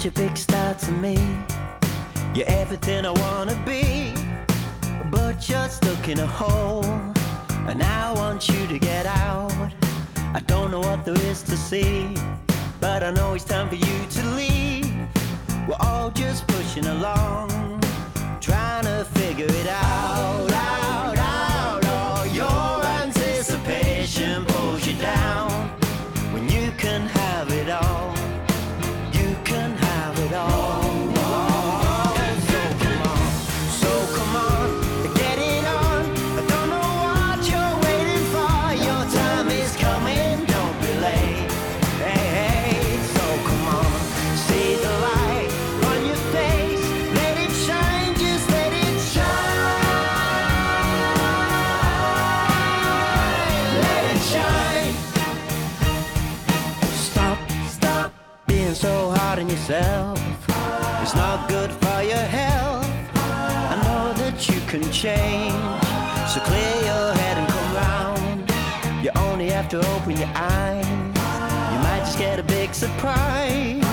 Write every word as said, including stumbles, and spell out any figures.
a big star to me. You're everything I wanna be, but you're stuck in a hole, and I want you to get out. I don't know what there is to see, but I know it's time for you to leave. We're all just pushing along, trying to figure it out, out, out. Oh, your anticipation pulls you down when you can have it all. You can have it all. So hard on yourself, it's not good for your health. I know that you can change, so clear your head and come round. You only have to open your eyes, you might just get a big surprise.